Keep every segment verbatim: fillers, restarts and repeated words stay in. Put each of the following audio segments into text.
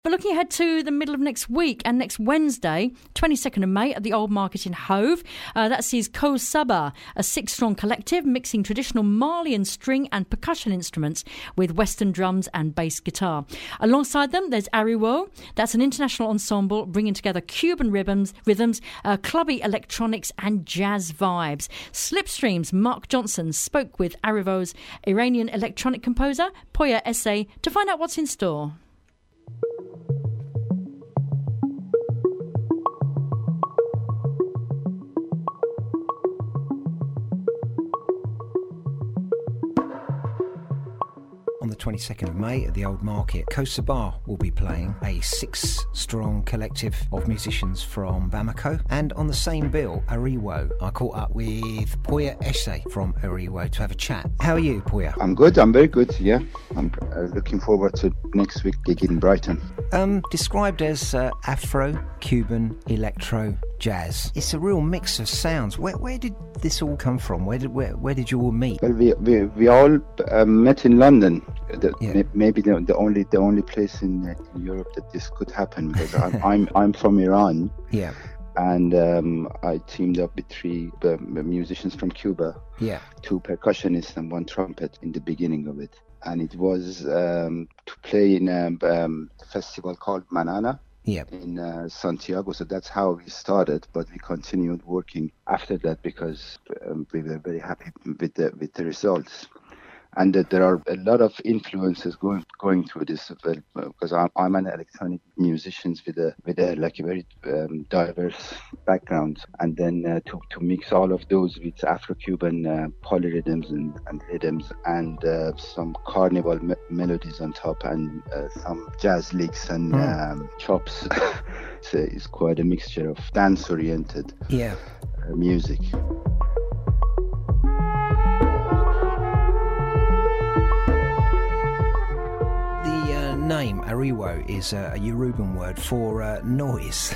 But looking ahead to the middle of next week and next Wednesday, twenty-second of May at the Old Market in Hove, uh, that sees Ko Saba, a six-strong collective mixing traditional Malian string and percussion instruments with Western drums and bass guitar. Alongside them, there's Ariwo. That's an international ensemble bringing together Cuban rhythms, rhythms uh, clubby electronics and jazz vibes. Slipstream's Mark Johnson spoke with Ariwo's Iranian electronic composer, Poya Esse, to find out what's in store. On the twenty-second of May at the Old Market, Ko Saba will be playing, a six-strong collective of musicians from Bamako. And on the same bill, Ariwo. I caught up with Poya Esse from Ariwo to have a chat. How are you, Poya? I'm good, I'm very good, yeah. I'm uh, looking forward to next week gig in Brighton. Um, described as uh, Afro, Cuban, electro, jazz. It's a real mix of sounds. Where, where did this all come from? Where did where, where did you all meet? Well, we we, we all uh, met in London. The, Yeah. Maybe the, the only the only place in, uh, in Europe that this could happen, because I'm, I'm I'm from Iran, Yeah, and um, I teamed up with three uh, musicians from Cuba, yeah, two percussionists and one trumpet in the beginning of it, and it was um, to play in a um, festival called Manana yeah. in uh, Santiago. So that's how we started, but we continued working after that because um, we were very happy with the with the results. And that there are a lot of influences going going through this, because I'm, I'm an electronic musician with a with a like a very um, diverse background, and then uh, to to mix all of those with Afro-Cuban uh, polyrhythms and, and rhythms and uh, some carnival me- melodies on top, and uh, some jazz licks and Mm. um, chops. So it's quite a mixture of dance-oriented Yeah. uh, music. The uh, name Ariwo is uh, a Yoruban word for uh, noise.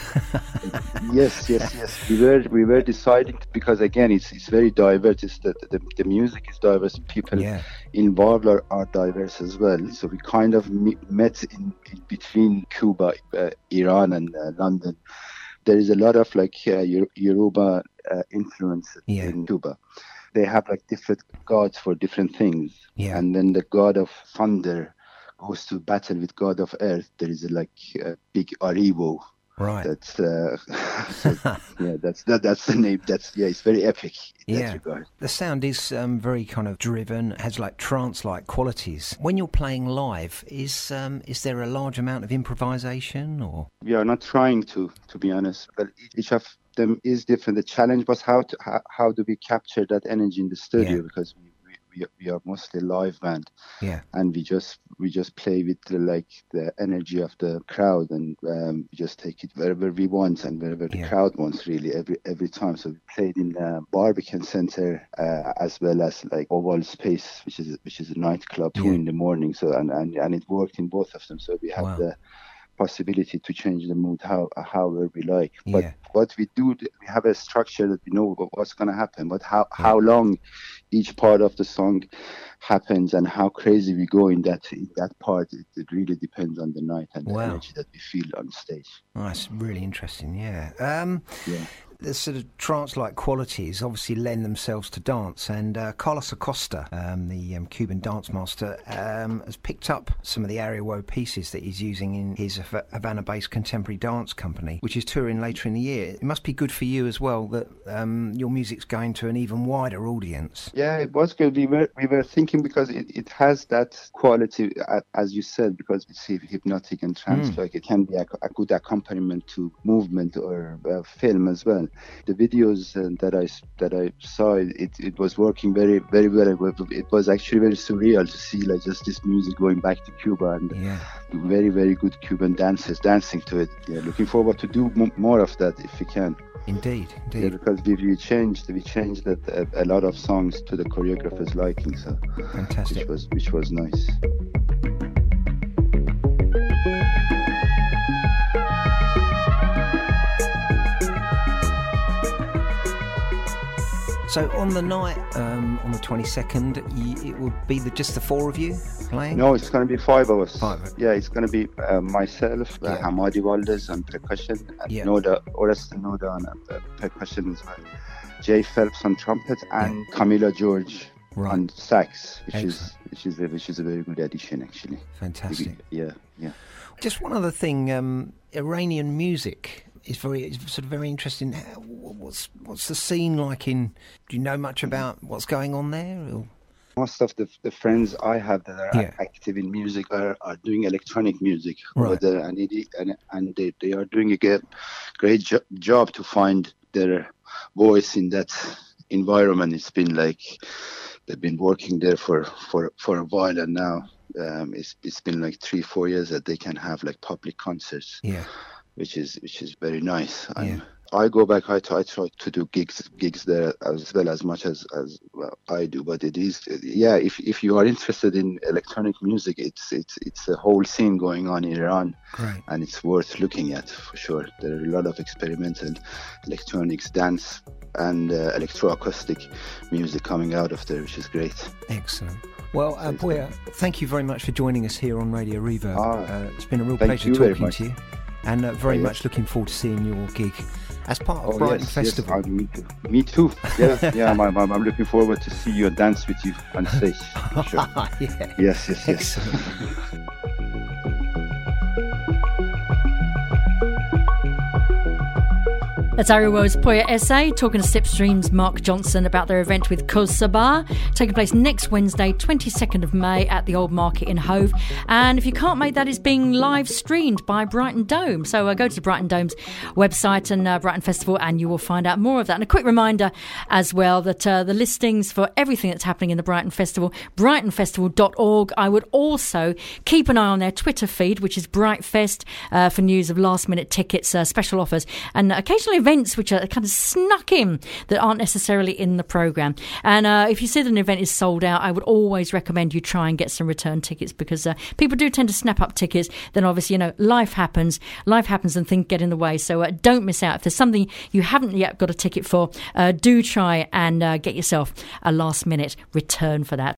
Yes, yes, yes. We were we were deciding to, because again it's it's very diverse. It's the, the the music is diverse. People Yeah. involved are, are diverse as well. So we kind of me- met in, in between Cuba, uh, Iran, and uh, London. There is a lot of like uh, Yor- Yoruba uh, influence Yeah. in Cuba. They have like different gods for different things. Yeah. And then the god of thunder goes to battle with god of earth. There is a, like a big Ariwo. Right. That's uh, so, yeah. That's that. That's the name. That's yeah. It's very epic in Yeah. that regard. The sound is um, very kind of driven, has like trance-like qualities. When you're playing live, is um, is there a large amount of improvisation or? We are not trying to, to be honest. But each of them is different. The challenge was how to how, how do we capture that energy in the studio, Yeah. because we, we we are mostly live band, Yeah. and we just we just play with the, like the energy of the crowd, and um, we just take it wherever we want and wherever the Yeah. crowd wants, really, every every time. So we played in the Barbican Center uh, as well as like Oval Space, which is which is a nightclub, two Yeah. in the morning. So and, and and it worked in both of them. So we have Wow. the possibility to change the mood how however we like. But Yeah. what we do, we have a structure that we know what's going to happen. But how how long each part of the song happens and how crazy we go in that in that part, it, it really depends on the night and the Wow. energy that we feel on stage. Oh, that's really interesting, yeah. Um, Yeah. the sort of trance-like qualities obviously lend themselves to dance, and uh, Carlos Acosta, um, the um, Cuban dance master, um, has picked up some of the Ariwo pieces that he's using in his Hav- Havana-based contemporary dance company, which is touring later in the year. It must be good for you as well that um, your music's going to an even wider audience. Yeah, it was good. We were we were thinking because it, it has that quality, uh, as you said, because it's hy- hypnotic and trance. Mm. Like it can be a, a good accompaniment to movement or uh, film as well. The videos uh, that I that I saw, it it was working very very well. It was actually very surreal to see like just this music going back to Cuba, and Yeah. very very good Cuban dancers dancing to it. Yeah, looking forward to do m- more of that if we can. Indeed, Yeah, indeed. because we, we changed we changed that a, a lot of songs to the choreographer's liking, so Fantastic. which was which was nice. So on the night, um, on the twenty-second, you, it will be the, just the four of you playing? No, it's going to be five of us. Five. Yeah, it's going to be uh, myself, uh, Yeah. Hamadi Valdez on percussion, and Yeah. Noda, Orest Noda on uh, percussion as well. Jay Phelps on trumpet, and Camila George Right. on sax, which Excellent. is which is a, which is a very good addition actually. Fantastic. Yeah, yeah. Just one other thing, um, Iranian music is very, is sort of very interesting. How- What's what's the scene like in? Do you know much about what's going on there? Or? Most of the the friends I have that are Yeah. active in music are, are doing electronic music, Right. or the, and, it, and and they, they are doing a ge- great jo- job to find their voice in that environment. It's been like they've been working there for, for, for a while, and now um, it's it's been like three four years that they can have like public concerts, Yeah. which is which is very nice. And Yeah. I go back. I try, I try to do gigs gigs there as well, as much as as well, I do. But it is, yeah. If if you are interested in electronic music, it's it's it's a whole scene going on in Iran, Great. and it's worth looking at for sure. There are a lot of experimental electronics, dance, and uh, electroacoustic music coming out of there, which is great. Excellent. Well, uh, Boya, thank you very much for joining us here on Radio Reverb. Ah, uh, it's been a real thank pleasure you very talking much. to you, and uh, very Oh, yes. much looking forward to seeing your gig as part of Oh, Brighton yes, Festival. Yes, uh, me too. Me too. Yeah, yeah. I'm, I'm, I'm looking forward to see you and dance with you on stage. For sure. Yeah. Yes, yes, yes. Excellent. That's Ariwo's Poya Essay talking to Slipstream's Mark Johnson about their event with Koz Sabah, taking place next Wednesday, twenty-second of May at the Old Market in Hove. And if you can't make that, it's being live streamed by Brighton Dome. So uh, go to the Brighton Dome's website and uh, Brighton Festival, and you will find out more of that. And a quick reminder as well that uh, the listings for everything that's happening in the Brighton Festival, brighton festival dot org. I would also keep an eye on their Twitter feed, which is BrightFest, uh, for news of last minute tickets, uh, special offers, and occasionally events which are kind of snuck in that aren't necessarily in the programme. And uh, if you see that an event is sold out, I would always recommend you try and get some return tickets, because uh, people do tend to snap up tickets. Then obviously, you know, life happens, life happens and things get in the way. So uh, don't miss out. If there's something you haven't yet got a ticket for, uh, do try and uh, get yourself a last minute return for that.